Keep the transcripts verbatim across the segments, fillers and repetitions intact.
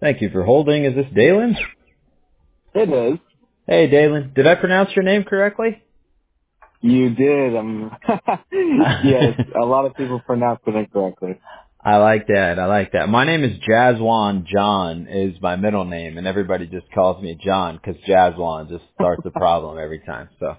Thank you for holding. Is this Dalen? It is. Hey, Dalen. Did I pronounce your name correctly? You did. Um, yes, a lot of people pronounce it incorrectly. I like that. I like that. My name is Jazwan. John is my middle name, and everybody just calls me John because Jazwan just starts a problem every time. So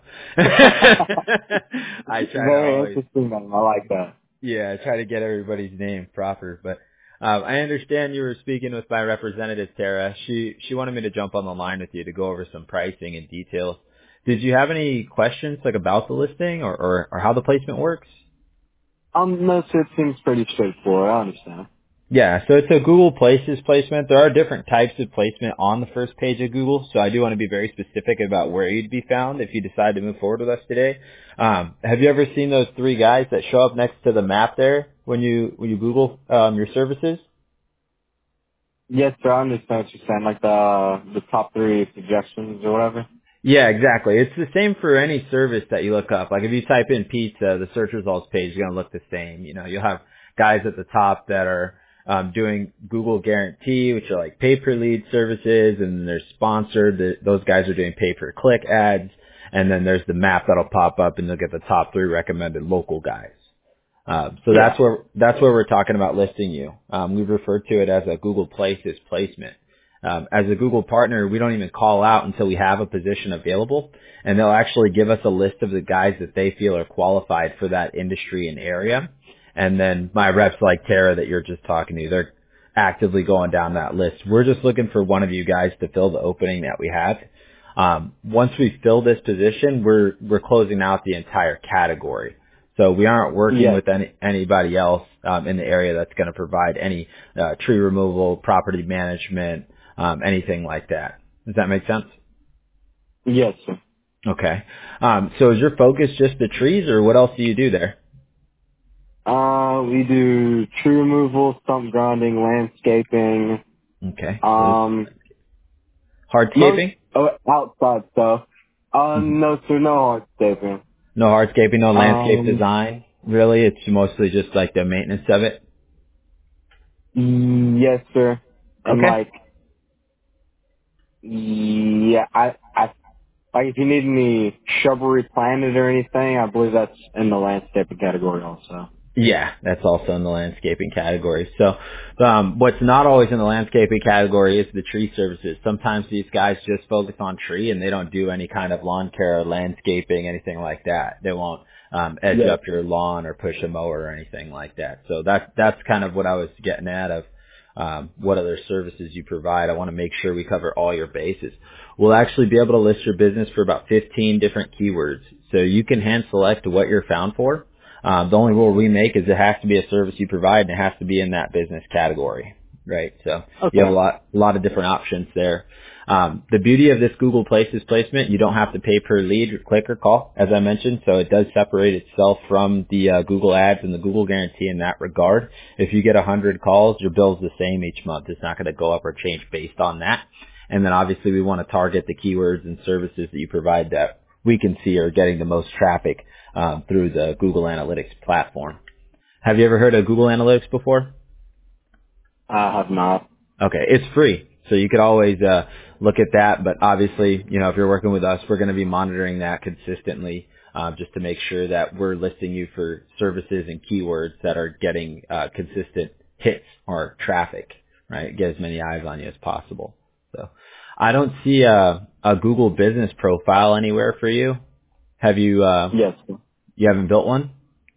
I try to Very always, interesting name. I like that. yeah, I try to get everybody's name proper. But um, I understand you were speaking with my representative, Tara. She she wanted me to jump on the line with you to go over some pricing and details. Did you have any questions like about the listing or, or, or how the placement works? Um, no, so it seems pretty straightforward. I understand. Yeah, so it's a Google Places placement. There are different types of placement on the first page of Google, so I do want to be very specific about where you'd be found if you decide to move forward with us today. Um, have you ever seen those three guys that show up next to the map there when you when you Google um, your services? Yes, sir. I understand what you're saying. Like the the top three suggestions or whatever. Yeah, exactly. It's the same for any service that you look up. Like if you type in pizza, the search results page is going to look the same. You know, you'll have guys at the top that are um, doing Google Guarantee, which are like pay-per-lead services, and they're sponsored. The, those guys are doing pay-per-click ads, and then there's the map that'll pop up, and they'll get the top three recommended local guys. Um, so that's Yeah. where that's where we're talking about listing you. Um, we've referred to it as a Google Places placement. Um, as a Google partner, we don't even call out until we have a position available, and they'll actually give us a list of the guys that they feel are qualified for that industry and area. And then my reps like Tara that you're just talking to, they're actively going down that list. We're just looking for one of you guys to fill the opening that we have. Um, once we fill this position, we're we're closing out the entire category. So we aren't working Yes. with any anybody else um, in the area that's going to provide any uh, tree removal, property management, um, anything like that. Does that make sense? Yes, sir. Okay. Um, so is your focus just the trees, or what else do you do there? Uh, we do tree removal, stump grinding, landscaping. Okay. So Um, most hardscaping? uh, outside stuff. Uh, Mhm. no, sir. No hardscaping. No hardscaping, no landscape Um, design. Really, it's mostly just like the maintenance of it. yes, sir. And Okay. like, yeah, I, I, like if you need any shrubbery planted or anything, I believe that's in the landscaping category also. Yeah, that's also in the landscaping category. So, um, what's not always in the landscaping category is the tree services. Sometimes these guys just focus on tree and they don't do any kind of lawn care, or landscaping, anything like that. They won't um, edge Yes. up your lawn or push a mower or anything like that. So that that's kind of what I was getting at of um, what other services you provide. I want to make sure we cover all your bases. We'll actually be able to list your business for about fifteen different keywords, so you can hand select what you're found for. Um, the only rule we make is it has to be a service you provide, and it has to be in that business category, right? So you have a Okay. lot, a lot of different options there. Um, the beauty of this Google Places placement, you don't have to pay per lead or click or call, as I mentioned, so it does separate itself from the uh, Google Ads and the Google Guarantee in that regard. If you get one hundred calls, your bill's the same each month. It's not going to go up or change based on that. And then obviously we want to target the keywords and services that you provide that we can see are getting the most traffic um, through the Google Analytics platform. Have you ever heard of Google Analytics before? I have not. Okay, it's free, so you could always uh, look at that. But obviously, you know, if you're working with us, we're going to be monitoring that consistently, uh, just to make sure that we're listing you for services and keywords that are getting uh, consistent hits or traffic, right? Get as many eyes on you as possible. So, I don't see a, a Google Business profile anywhere for you. Have you? Uh, Yes. Sir. you haven't built one?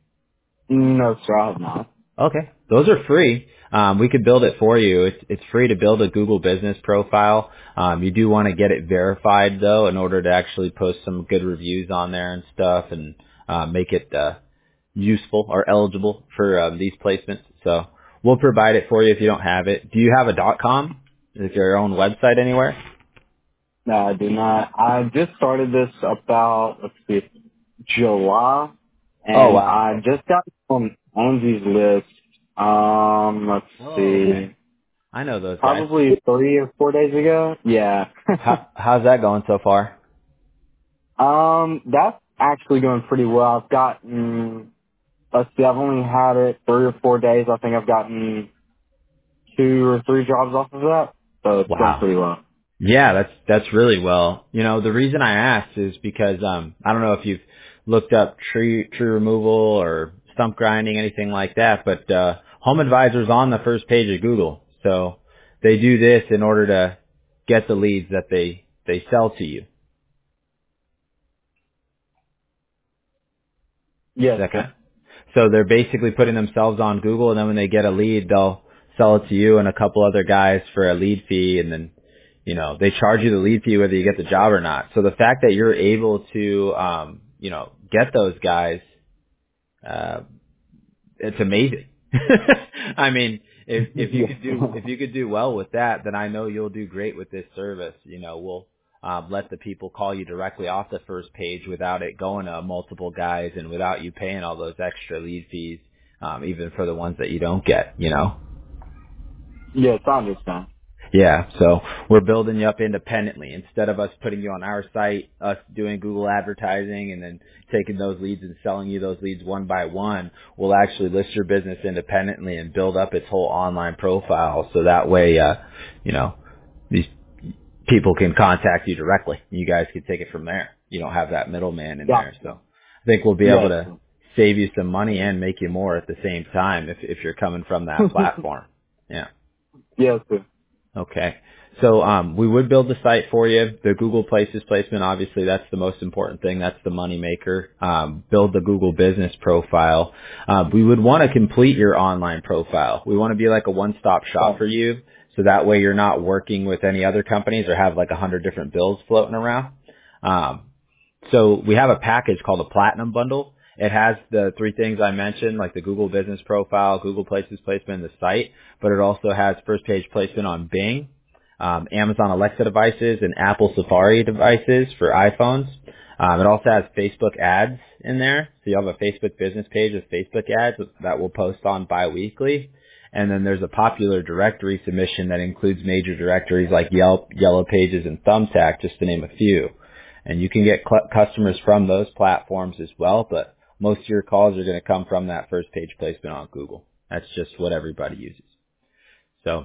No, sir. I have not. Okay. Those are free. Um, we could build it for you. It's, it's free to build a Google business profile. Um, you do want to get it verified though in order to actually post some good reviews on there and stuff and, uh, make it, uh, useful or eligible for, um, these placements. So we'll provide it for you if you don't have it. Do you have a dot com? Is there your own website anywhere? No, I do not. I just started this about, let's see, July, Oh and wow. I Okay. just got on Angie's list. Um, let's Oh, okay. see, I know those guys. probably three or four days ago. Yeah. How, how's that going so far? um, that's actually going pretty well. I've gotten, let's see, I've only had it three or four days. I think I've gotten two or three jobs off of that. so it's going Wow. pretty well. Yeah, that's that's really well. You know, the reason I asked is because um I don't know if you've looked up tree tree removal or stump grinding, anything like that, but uh Home Advisor's on the first page of Google. So they do this in order to get the leads that they they sell to you. Is Yes, that kind sir. of, so they're basically putting themselves on Google, and then when they get a lead, they'll sell it to you and a couple other guys for a lead fee, and then you know they charge you the lead fee whether you get the job or not. So the fact that you're able to um, you know get those guys, uh, it's amazing. I mean, if if you could do Yeah. if you could do well with that, then I know you'll do great with this service. You know, we'll um, let the people call you directly off the first page without it going to multiple guys and without you paying all those extra lead fees, um, even for the ones that you don't get. You know. Yes, I understand. Yeah, so we're building you up independently. Instead of us putting you on our site, us doing Google advertising and then taking those leads and selling you those leads one by one, we'll actually list your business independently and build up its whole online profile. So that way, uh, you know, these people can contact you directly. You guys can take it from there. You don't have that middleman in there. So Gotcha. I think we'll be able Yes. to save you some money and make you more at the same time if, if you're coming from that platform. Yeah. Yes, sir. Okay. So um, we would build the site for you. The Google Places placement, obviously, that's the most important thing. That's the money maker. Um, build the Google business profile. Uh, we would want to complete your online profile. We want to be like a one-stop shop Oh, for you, so that way you're not working with any other companies or have like a hundred different bills floating around. Um, so we have a package called a Platinum Bundle. It has the three things I mentioned, like the Google Business Profile, Google Places placement, and the site, but it also has first page placement on Bing, um, Amazon Alexa devices, and Apple Safari devices for iPhones. Um, it also has Facebook ads in there, so you have a Facebook business page with Facebook ads that we'll post on bi-weekly. And then there's a popular directory submission that includes major directories like Yelp, Yellow Pages, and Thumbtack, just to name a few. And you can get cl- customers from those platforms as well, but most of your calls are going to come from that first page placement on Google. That's just what everybody uses. So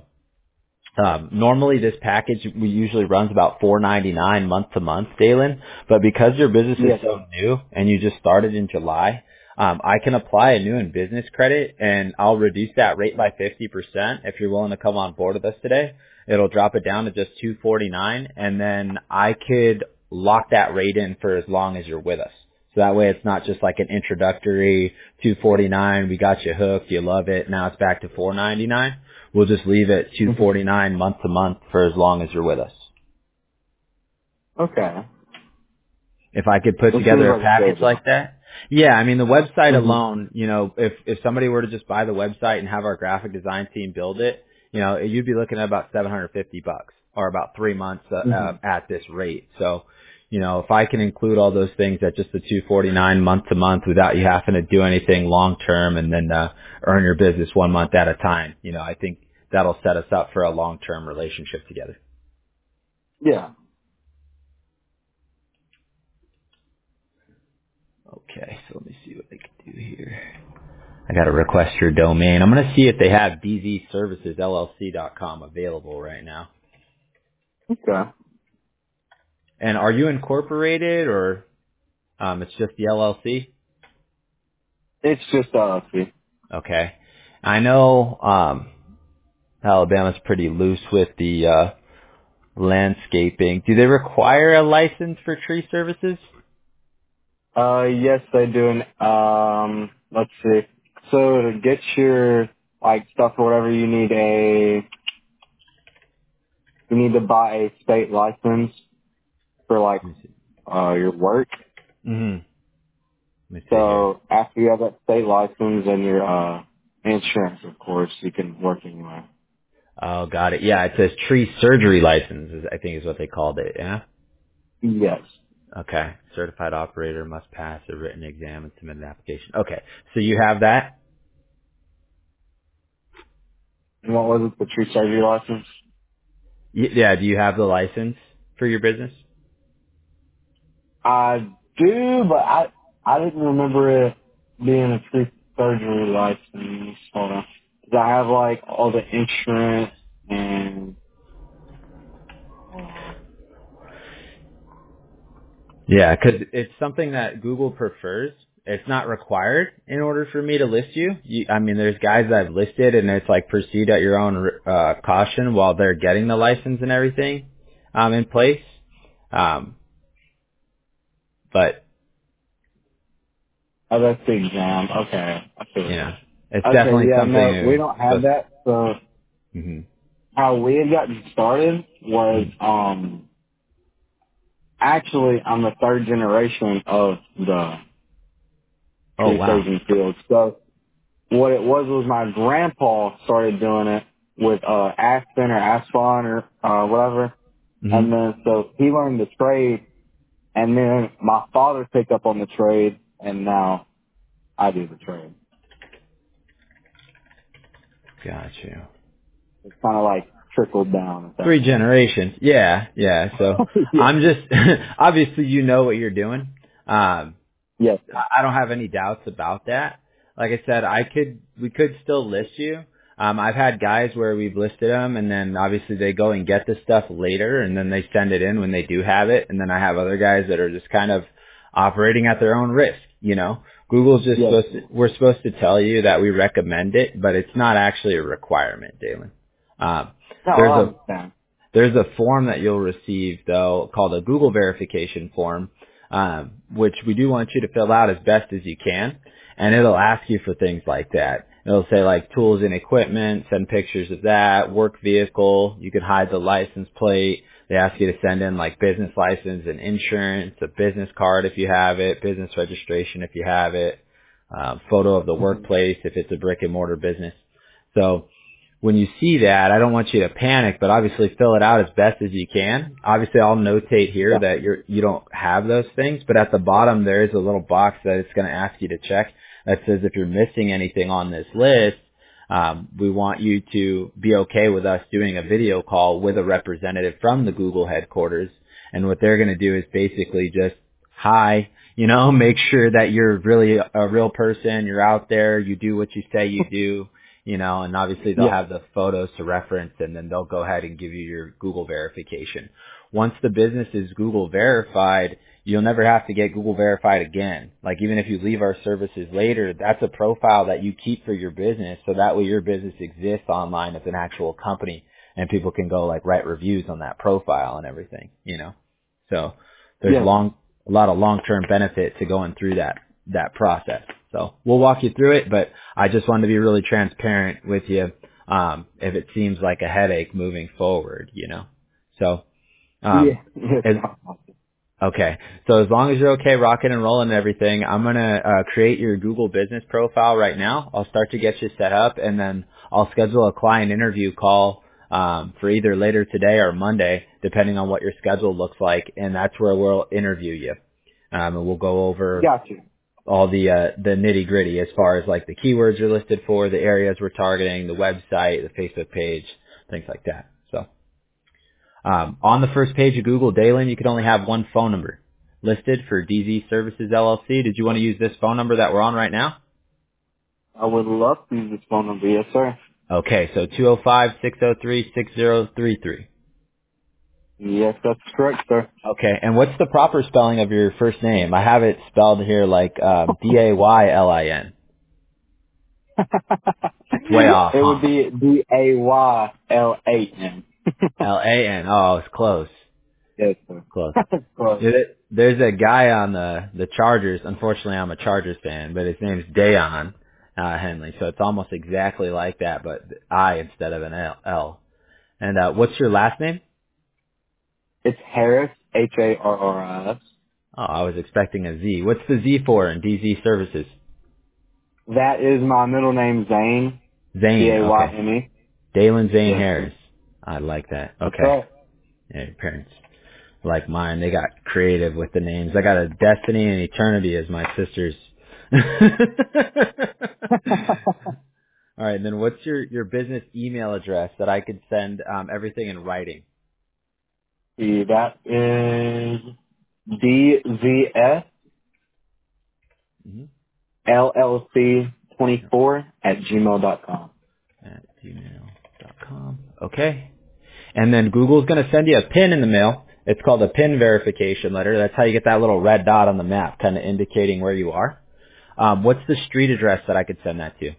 um, normally this package we usually runs about four ninety-nine month to month, Dalen. But because your business is yes, so sir. new and you just started in July, um, I can apply a new and business credit and I'll reduce that rate by fifty percent if you're willing to come on board with us today. It'll drop it down to just two forty-nine, and then I could lock that rate in for as long as you're with us. So that way it's not just like an introductory two forty-nine, we got you hooked, you love it, now it's back to four ninety-nine. We'll just leave it two Mhm. forty-nine month to month for as long as you're with us. Okay. If I could put That seems together a like a package good like deal. that. Yeah, I mean the website Mm-hmm. alone, you know, if if somebody were to just buy the website and have our graphic design team build it, you know, you'd be looking at about seven hundred fifty bucks or about three months uh, uh, Mm-hmm. at this rate. So, you know, if I can include all those things at just the two forty-nine month to month without you having to do anything long term and then uh, earn your business one month at a time, you know, I think that'll set us up for a long term relationship together. Yeah. Okay, so let me see what I can do here. I got to request your domain. I'm going to see if they have b z services l l c dot com available right now. Okay. And are you incorporated or um, it's just the L L C? It's just uh, see. Okay. I know um, Alabama's pretty loose with the uh, landscaping. Do they require a license for tree services? Uh, yes, they do. An, um, let's see. So to get your like stuff or whatever, you need a you need to buy a state license for like Let me see. uh your work. Mm-hmm. Let me see here. So after you have that state license and your uh insurance, of course, you can work anywhere. Oh, got it. Yeah, it says tree surgery license, is- I think is what they called it. Yeah. Yes. Okay. Certified operator must pass a written exam and submit an application. Okay. So you have that? And what was it? The tree surgery license? Y- Yeah. Do you have the license for your business? I do, but I I didn't remember it being a tree surgery license. Hold on. 'Cause I have like all the insurance and Yeah, because it's something that Google prefers. It's not required in order for me to list you. you. I mean, there's guys that I've listed, and it's like proceed at your own uh, caution while they're getting the license and everything um, in place. Um, but Oh, that's the exam. Okay. I see you what it know, is. it's Okay, definitely yeah, something no, we you're don't have supposed. that. So Mm-hmm. how we had gotten started was, Mm-hmm. um, actually I'm the third generation of the Oh tree wow. staging field. So what it was was my grandpa started doing it with, uh, Aspen or Aspen or, uh, whatever. Mm-hmm. And then so he learned the trade and then my father picked up on the trade and now I do the trade. Got you. It's kind of like trickled down at that Three point. generations. Yeah, yeah. So yeah. I'm just obviously you know what you're doing. Um, Yes. I I don't have any doubts about that. Like I said, I could, we could still list you. Um, I've had guys where we've listed them and then obviously they go and get the stuff later and then they send it in when they do have it. And then I have other guys that are just kind of operating at their own risk, you know. Google's just Yes. supposed to, we're supposed to tell you that we recommend it, but it's not actually a requirement, Dalen. Um, No, there's I a understand. there's a form that you'll receive though called a Google verification form, um, which we do want you to fill out as best as you can, and it'll ask you for things like that. It'll say like tools and equipment, send pictures of that, work vehicle, you can hide the license plate. They ask you to send in like business license and insurance, a business card if you have it, business registration if you have it, uh, photo of the Mhm. workplace if it's a brick and mortar business. So when you see that, I don't want you to panic, but obviously fill it out as best as you can. Obviously, I'll notate here Yeah. that you're, you don't have those things, but at the bottom there is a little box that it's going to ask you to check that says if you're missing anything on this list, um, we want you to be okay with us doing a video call with a representative from the Google headquarters. And what they're going to do is basically just, hi, you know, make sure that you're really a real person, you're out there, you do what you say you do, you know, and obviously they'll Yeah. have the photos to reference and then they'll go ahead and give you your Google verification. Once the business is Google verified, you'll never have to get Google verified again. Like even if you leave our services later, that's a profile that you keep for your business so that way your business exists online as an actual company and people can go like write reviews on that profile and everything, you know. So there's Yes. long a lot of long-term benefit to going through that that process. So we'll walk you through it, but I just wanted to be really transparent with you um, if it seems like a headache moving forward, you know. So um, Yeah. Yes. as, okay, so as long as you're okay rocking and rolling and everything, I'm gonna uh, create your Google business profile right now. I'll start to get you set up, and then I'll schedule a client interview call um, for either later today or Monday, depending on what your schedule looks like, and that's where we'll interview you. Um, and we'll go over Got you. all the uh, the nitty gritty as far as like the keywords you're listed for, the areas we're targeting, the website, the Facebook page, things like that. So um, on the first page of Google, Dalen, you could only have one phone number listed for D Z Services L L C. Did you want to use this phone number that we're on right now? I would love to use this phone number. Yes, sir. Okay, so two oh five, six oh three, six oh three three. Yes, that's correct, sir. Okay, and what's the proper spelling of your first name? I have it spelled here like um, D A Y L I N. It's way off, It would huh? be D A Y L A N. L A N. Oh, it's close. Yes, sir. Close. Close. There- There's a guy on the the Chargers. Unfortunately, I'm a Chargers fan, but his name's Dayon uh, Henley, so it's almost exactly like that, but I instead of an L. L. And uh, what's your last name? It's Harris, H A R R I S. Oh, I was expecting a Z. What's the Z for in D Z Services? That is my middle name, Zane. D Zane. A Y Okay. N E. Dalen Zane Yes, sir. Harris. I like that. That's Okay. right. Yeah, your parents like mine. They got creative with the names. I got a Destiny and Eternity as my sisters. All right, and then what's your, your business email address that I could send um, everything in writing? See, that is D Z S Mm-hmm. L L C twenty-four at gmail dot com. At gmail dot com. Okay. And then Google's going to send you a PIN in the mail. It's called a PIN verification letter. That's how you get that little red dot on the map, kind of indicating where you are. Um, what's the street address that I could send that to?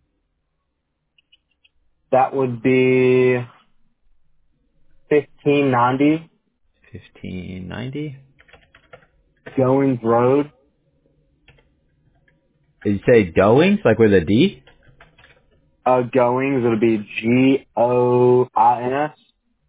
That would be fifteen ninety fifteen ninety. Goings Road. Did you say Goings, like with a D? Uh, Goings, it'll be G O I N S.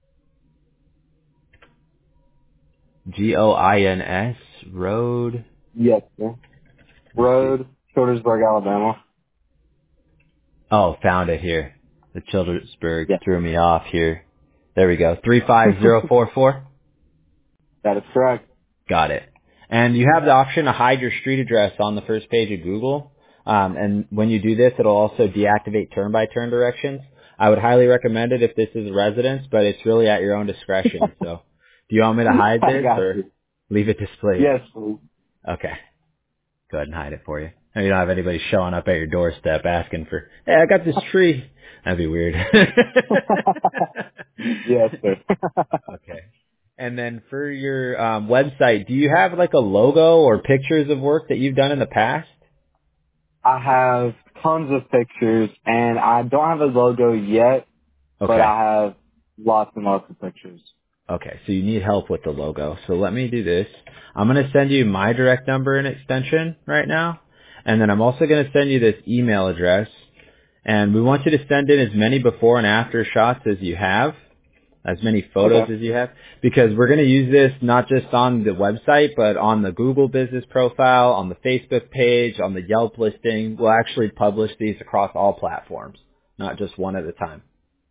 G O I N S Road. Yes, sir. Let me see. Road, Childersburg, Alabama. Oh, found it here. The Childersburg Yes. threw me off here. There we go. three five zero four four. That is correct. Got it. And you have the option to hide your street address on the first page of Google. Um, and when you do this, it'll also deactivate turn-by-turn directions. I would highly recommend it if this is a residence, but it's really at your own discretion. So do you want me to hide I this got or you. leave it displayed? Yes, please. Okay. Go ahead and hide it for you. And you don't have anybody showing up at your doorstep asking for, hey, I got this tree. That'd be weird. Yes, sir. Okay. And then for your um, website, do you have like a logo or pictures of work that you've done in the past? I have tons of pictures, and I don't have a logo yet, but Okay. I have lots and lots of pictures. Okay, so you need help with the logo. So let me do this. I'm going to send you my direct number and extension right now. And then I'm also going to send you this email address. And we want you to send in as many before and after shots as you have, as many photos Okay. as you have, because we're going to use this not just on the website, but on the Google business profile, on the Facebook page, on the Yelp listing. We'll actually publish these across all platforms, not just one at a time.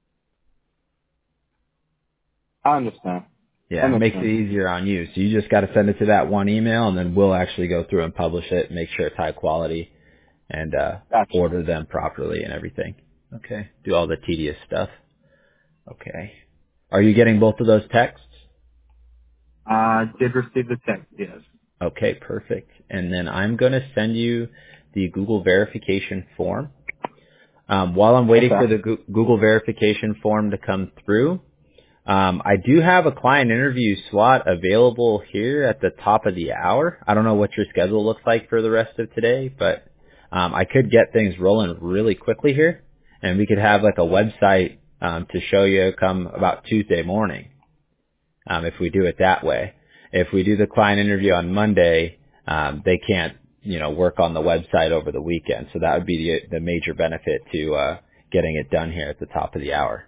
I understand. That Yeah, it makes makes it sense. easier on you. So you just got to send it to that one email, and then we'll actually go through and publish it, make sure it's high quality, and uh, Gotcha. order them properly and everything. Okay. Do all the tedious stuff. Okay. Are you getting both of those texts? I did receive the text, yes. Okay, perfect. And then I'm going to send you the Google verification form. Um, while I'm waiting for Okay. the Goo- Google verification form to come through, Um, I do have a client interview slot available here at the top of the hour. I don't know what your schedule looks like for the rest of today, but um, I could get things rolling really quickly here, and we could have like a website um, to show you come about Tuesday morning um, if we do it that way. If we do the client interview on Monday, um, they can't, you know, work on the website over the weekend, so that would be the, the major benefit to uh, getting it done here at the top of the hour.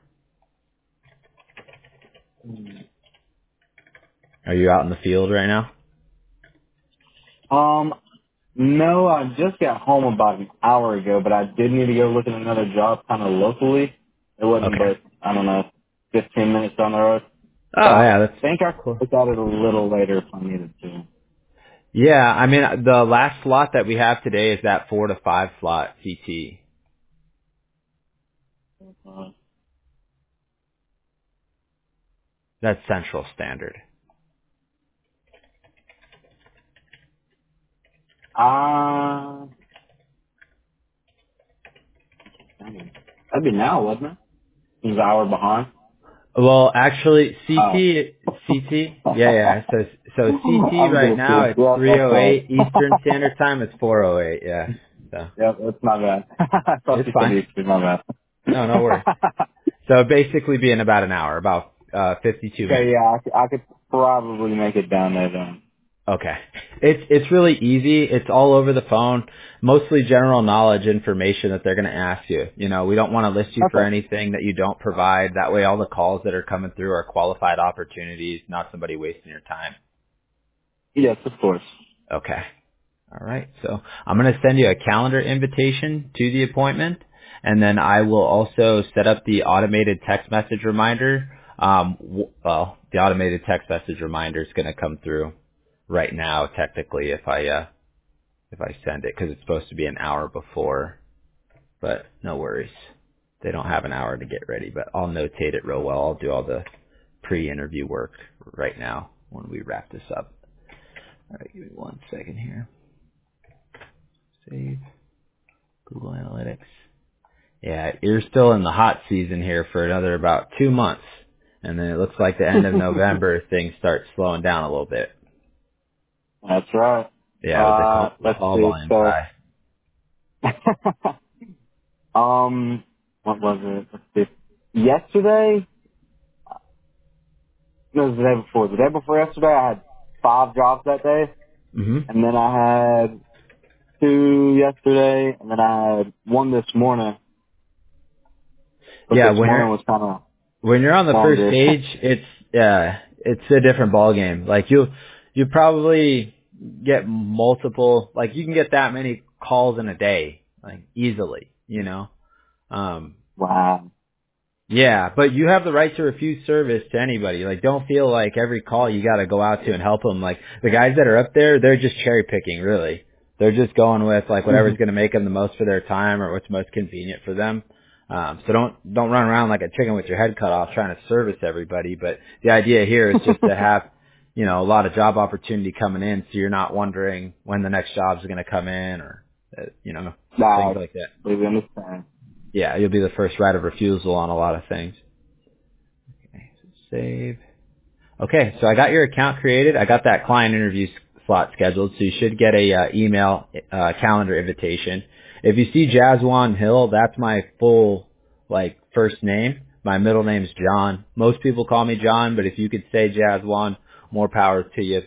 Are you out in the field right now? Um, no, I just got home about an hour ago, but I did need to go look at another job kind of locally. It wasn't Okay. but, I don't know, fifteen minutes down the road. So Oh I yeah, that's think I could cool. look at it a little later if I needed to. Yeah, I mean the last slot that we have today is that four to five slot C T. Uh, That's Central Standard. uh, that'd be now, wouldn't it? He's an hour behind. Well, actually, C Oh. T, C T, yeah, yeah. So, so C T I'm right gonna now see. it's Yeah, three that's oh fine. eight Eastern Standard Time. It's four oh eight. Yeah, so Yeah, that's not bad. I thought it's you said fine. Eastern, my bad. No, no worries. So basically, be in about an hour, about uh fifty-two Okay, minutes. yeah, I, could- I could probably make it down there then. Okay. It's it's really easy. It's all over the phone. Mostly general knowledge information that they're going to ask you. You know, we don't want to list you for Okay. anything that you don't provide. That way all the calls that are coming through are qualified opportunities, not somebody wasting your time. Yes, of course. Okay. All right. So I'm going to send you a calendar invitation to the appointment, and then I will also set up the automated text message reminder. Um, w- well, the automated text message reminder is going to come through right now, technically, if I uh, if I send it, because it's supposed to be an hour before, but no worries. They don't have an hour to get ready, but I'll notate it real well. I'll do all the pre-interview work right now when we wrap this up. All right, give me one second here. Save Google Analytics. Yeah, you're still in the hot season here for another about two months. And then it looks like the end of November, things start slowing down a little bit. That's right. Yeah, with the Uh, call, let's call see. volumes So, high. um, what was it? Let's see. Yesterday, no, it was the day before. The day before yesterday, I had five jobs that day, hmm and then I had two yesterday, and then I had one this morning. But Yeah, this when morning you're was kind of when you're on the first longer. stage, it's yeah, it's a different ball game. Like you you probably get multiple, like you can get that many calls in a day, like easily, you know. Um, Wow. Yeah, but you have the right to refuse service to anybody. Like, don't feel like every call you got to go out to and help them. Like, the guys that are up there, they're just cherry picking, really. They're just going with like hmm whatever's going to make them the most for their time or what's most convenient for them. Um, so don't don't run around like a chicken with your head cut off trying to service everybody. But the idea here is just to have, you know, a lot of job opportunity coming in, so you're not wondering when the next job's going to come in or, uh, you know, things Nah, like that. we understand. Yeah, you'll be the first right of refusal on a lot of things. Okay, so save. Okay, so I got your account created. I got that client interview s- slot scheduled, so you should get a uh, email uh, calendar invitation. If you see Jazwan Hill, that's my full like first name. My middle name's John. Most people call me John, but if you could say Jazwan, more power to you.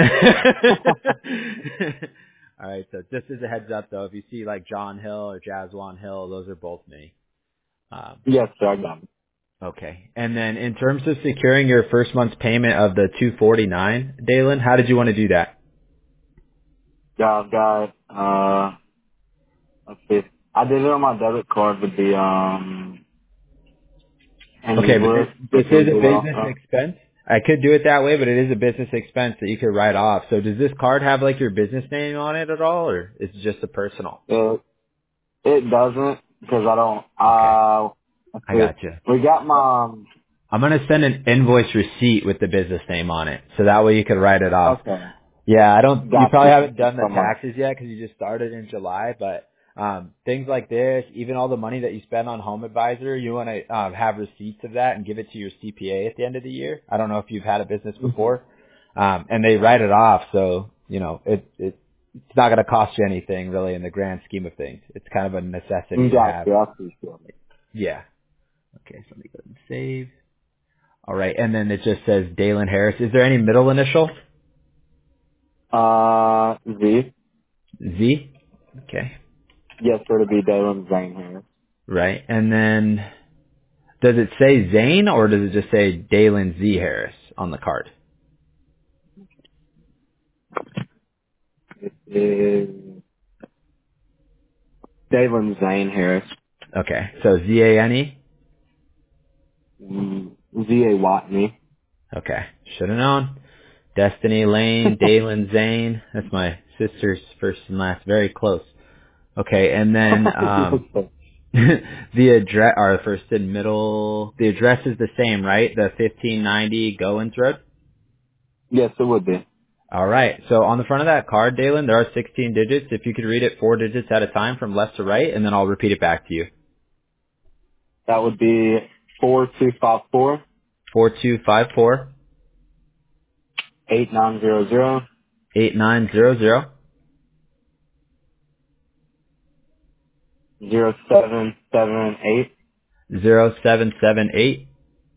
All right, so just as a heads up, though, if you see like John Hill or Jazwan Hill, those are both me. Um, Yes, sir, I got it. Okay. And then in terms of securing your first month's payment of the two forty-nine, Dalen, how did you want to do that? Yeah, I've got, uh, let's see. I did it on my debit card with the, um, Okay, but this, Anywhere, this which is was a the business also. expense. I could do it that way, but it is a business expense that you could write off. So does this card have like your business name on it at all, or is it just a personal? It, it doesn't, because I don't, Okay, uh, let's I see. gotcha. We got my, um, I'm gonna send an invoice receipt with the business name on it, so that way you could write it off. okay, Yeah, I don't. You got probably you. Thank haven't you done the so much. taxes yet because you just started in July. But um, things like this, even all the money that you spend on Home Advisor, you want to um, have receipts of that and give it to your C P A at the end of the year. I don't know if you've had a business before, um, and they write it off, so you know it it it's not going to cost you anything really in the grand scheme of things. It's kind of a necessity to Got have. you. I appreciate it. Yeah. Okay, so let me go ahead and save. All right, and then it just says Dalen Harris. Is there any middle initial? Uh, Z. Z. Okay. Yes, sir, to be Dalen Zane here. Right. And then does it say Zane or does it just say Dalen Z Harris on the card? It is Dalen Zane Harris. Okay. So Z A N E? Mm, Z A Watney. Okay. Should have known. Destiny Lane, Dalen Zane. That's my sister's first and last. Very close. Okay. And then, um, the address, or first and middle, the address is the same, right? The fifteen ninety Goins Road? Yes, it would be. All right. So on the front of that card, Dalen, there are sixteen digits. If you could read it four digits at a time from left to right, and then I'll repeat it back to you. That would be four two five four Four two five four eight nine zero zero eight nine zero zero zero seven seven eight zero seven seven eight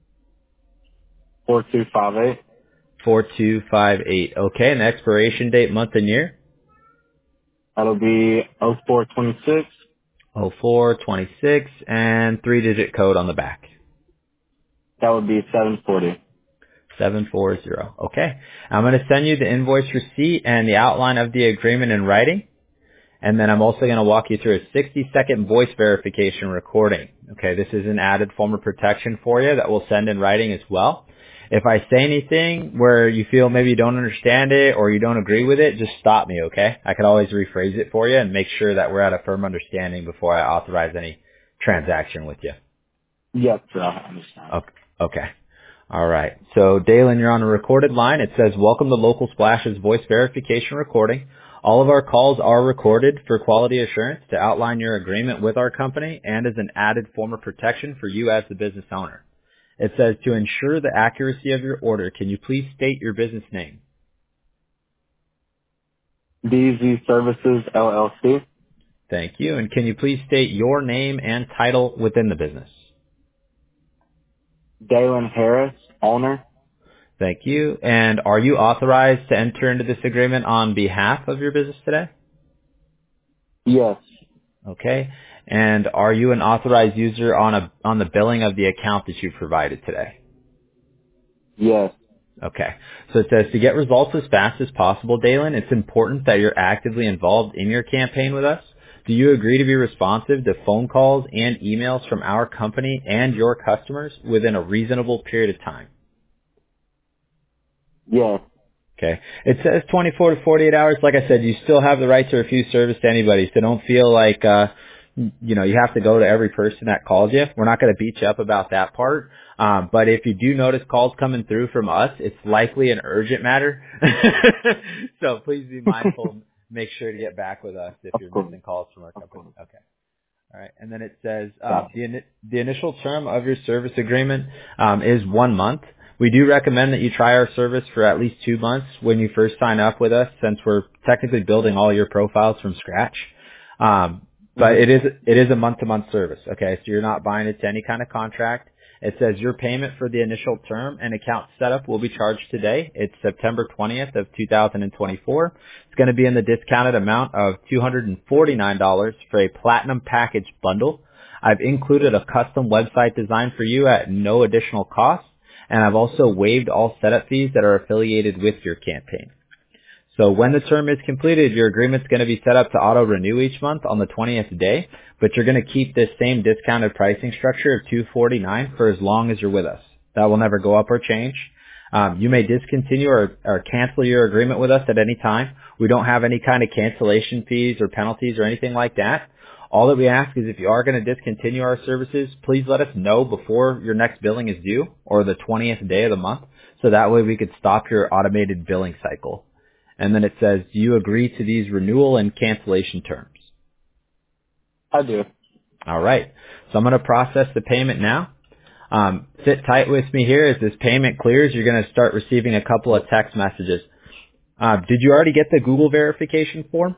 four two five eight. four two five eight. Okay, and the expiration date, month and year? That'll be oh four twenty six. Oh four twenty six, and three digit code on the back. That would be seven forty. seven four zero. Okay. I'm going to send you the invoice receipt and the outline of the agreement in writing. And then I'm also going to walk you through a sixty second voice verification recording. Okay, this is an added form of protection for you that we'll send in writing as well. If I say anything where you feel maybe you don't understand it or you don't agree with it, just stop me, okay? I can always rephrase it for you and make sure that we're at a firm understanding before I authorize any transaction with you. Yes, sir, I understand. Okay. Okay. All right. So, Dalen, you're on a recorded line. It says, welcome to Local Splash's voice verification recording. All of our calls are recorded for quality assurance to outline your agreement with our company and as an added form of protection for you as the business owner. It says, to ensure the accuracy of your order, can you please state your business name? D Z Services L L C. Thank you. And can you please state your name and title within the business? Dalen Harris, owner. Thank you. And are you authorized to enter into this agreement on behalf of your business today? Yes. Okay. And are you an authorized user on a on the billing of the account that you provided today? Yes. Okay. So it says to get results as fast as possible, Dalen, it's important that you're actively involved in your campaign with us. Do you agree to be responsive to phone calls and emails from our company and your customers within a reasonable period of time? Yes. Okay. It says twenty-four to forty-eight hours. Like I said, you still have the right to refuse service to anybody. So don't feel like, uh, you know, you have to go to every person that calls you. We're not going to beat you up about that part. Um, but if you do notice calls coming through from us, it's likely an urgent matter. So please be mindful. Make sure to get back with us if Of you're course. missing calls from our Of company. course. Okay. All right. And then it says uh, Gotcha. the ini- the initial term of your service agreement um, is one month. We do recommend that you try our service for at least two months when you first sign up with us, since we're technically building all your profiles from scratch. Um, but Mm-hmm. it is it is a month-to-month service. Okay, so you're not buying into any kind of contract. It says your payment for the initial term and account setup will be charged today. It's September twentieth of two thousand twenty-four. It's going to be in the discounted amount of two hundred forty-nine dollars for a platinum package bundle. I've included a custom website design for you at no additional cost, and I've also waived all setup fees that are affiliated with your campaign. So when the term is completed, your agreement's going to be set up to auto-renew each month on the twentieth day, but you're going to keep this same discounted pricing structure of two hundred forty-nine dollars for as long as you're with us. That will never go up or change. Um, you may discontinue or, or cancel your agreement with us at any time. We don't have any kind of cancellation fees or penalties or anything like that. All that we ask is if you are going to discontinue our services, please let us know before your next billing is due or the twentieth day of the month, so that way we could stop your automated billing cycle. And then it says, do you agree to these renewal and cancellation terms? I do. All right. So I'm going to process the payment now. Um, sit tight with me here. As this payment clears, you're going to start receiving a couple of text messages. Uh, did you already get the Google verification form?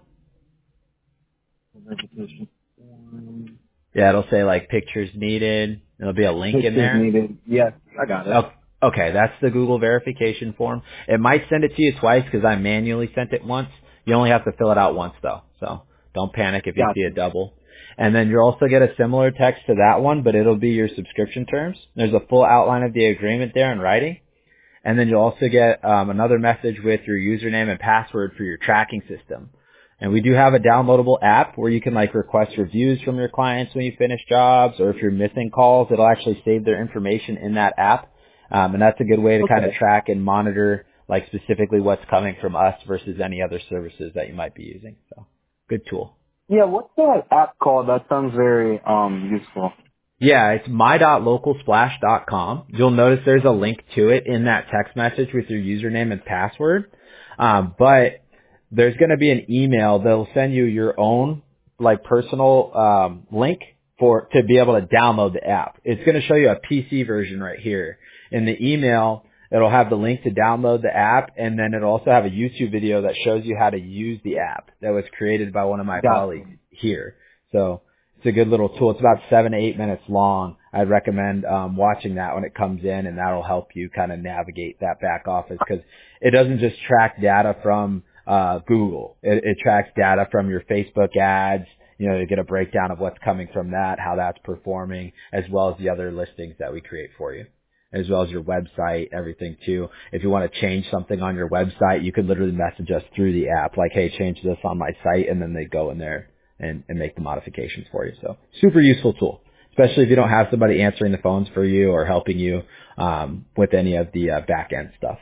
Verification. Yeah, it'll say like pictures needed. There'll be a link in Pictures there. needed. Yes, I got it. Oh, okay, that's the Google verification form. It might send it to you twice because I manually sent it once. You only have to fill it out once though, so don't panic if you see a Gotcha. double. And then you'll also get a similar text to that one, but it'll be your subscription terms. There's a full outline of the agreement there in writing. And then you'll also get um, another message with your username and password for your tracking system. And we do have a downloadable app where you can like request reviews from your clients when you finish jobs, or if you're missing calls, it'll actually save their information in that app. Um, and that's a good way to kind of Okay. track and monitor like specifically what's coming from us versus any other services that you might be using. So good tool. Yeah, what's that app called? That sounds very um useful. Yeah, it's my dot local splash dot com. You'll notice there's a link to it in that text message with your username and password. Um, but there's going to be an email that'll send you your own like personal um, link for to be able to download the app. It's going to show you a P C version right here. In the email, it'll have the link to download the app, and then it'll also have a YouTube video that shows you how to use the app that was created by one of my Gotcha. colleagues here. So it's a good little tool. It's about seven to eight minutes long. I'd recommend um, watching that when it comes in, and that'll help you kind of navigate that back office because it doesn't just track data from uh, Google. It, it tracks data from your Facebook ads, you know, to get a breakdown of what's coming from that, how that's performing, as well as the other listings that we create for you, as well as your website, everything too. If you want to change something on your website, you could literally message us through the app, like, hey, change this on my site, and then they go in there and, and make the modifications for you. So super useful tool, especially if you don't have somebody answering the phones for you or helping you um, with any of the uh, back end stuff.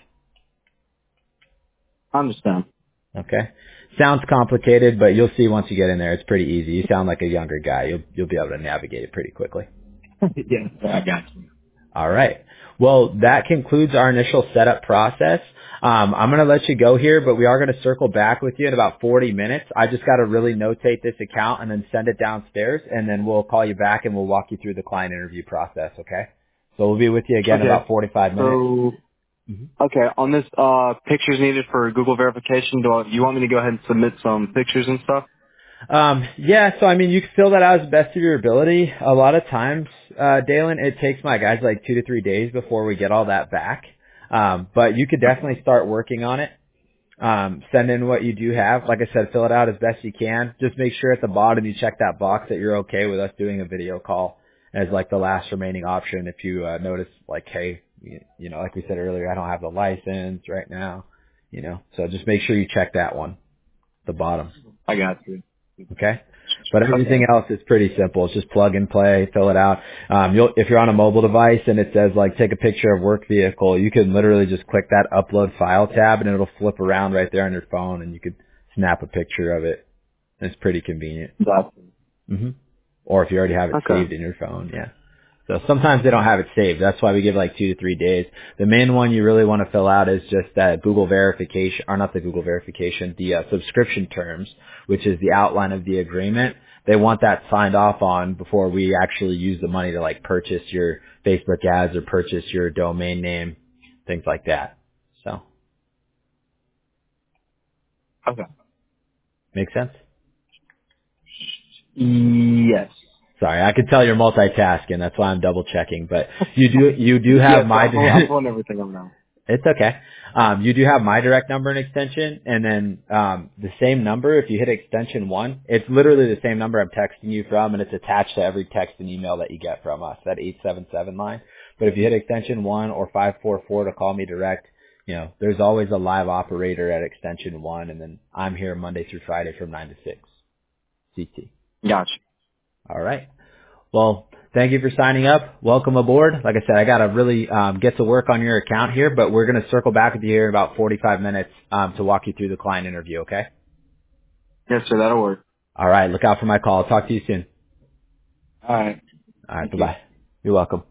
I understand. Okay. Sounds complicated, but you'll see once you get in there, it's pretty easy. You sound like a younger guy. You'll, you'll be able to navigate it pretty quickly. Yes, I got you. All right. Well, that concludes our initial setup process. Um, I'm going to let you go here, but we are going to circle back with you in about forty minutes. I just got to really notate this account and then send it downstairs, and then we'll call you back and we'll walk you through the client interview process, okay? So we'll be with you again in Okay. about forty-five minutes. So, hmm okay, on this, uh, pictures needed for Google verification, do I, you want me to go ahead and submit some pictures and stuff? Um, yeah, so I mean, you can fill that out as best of your ability. A lot of times, uh, Dalen, it takes my guys like two to three days before we get all that back. Um, but you could definitely start working on it. Um, send in what you do have. Like I said, fill it out as best you can. Just make sure at the bottom you check that box that you're okay with us doing a video call as like the last remaining option. If you uh, notice, like, hey, you, you know, like we said earlier, I don't have the license right now, you know, so just make sure you check that one, the bottom. I got you. Okay. But everything Okay. else is pretty simple. It's just plug and play, fill it out. Um, you'll, if you're on a mobile device and it says like take a picture of work vehicle, you can literally just click that upload file tab and it'll flip around right there on your phone and you could snap a picture of it. It's pretty convenient. Got you. hmm Or if you already have it Okay. saved in your phone, yeah. So sometimes they don't have it saved. That's why we give like two to three days. The main one you really want to fill out is just that Google verification, or not the Google verification, the uh, subscription terms, which is the outline of the agreement. They want that signed off on before we actually use the money to like purchase your Facebook ads or purchase your domain name, things like that. So, Okay. make sense? Yes. Sorry, I could tell you're multitasking. That's why I'm double checking. But you do you do have Yes, my I'm, pulling- I'm pulling everything up now. It's okay. Um, you do have my direct number and extension, and then um, the same number. If you hit extension one, it's literally the same number I'm texting you from, and it's attached to every text and email that you get from us. That eight seven seven line. But if you hit extension one or five four four to call me direct, you know there's always a live operator at extension one, and then I'm here Monday through Friday from nine to six C T. Gotcha. All right. Well, thank you for signing up. Welcome aboard. Like I said, I got to really um, get to work on your account here, but we're going to circle back with you here in about forty-five minutes um, to walk you through the client interview, okay? Yes, sir, that'll work. All right. Look out for my call. I'll talk to you soon. All right. All right. Thank you. Bye-bye. You're welcome.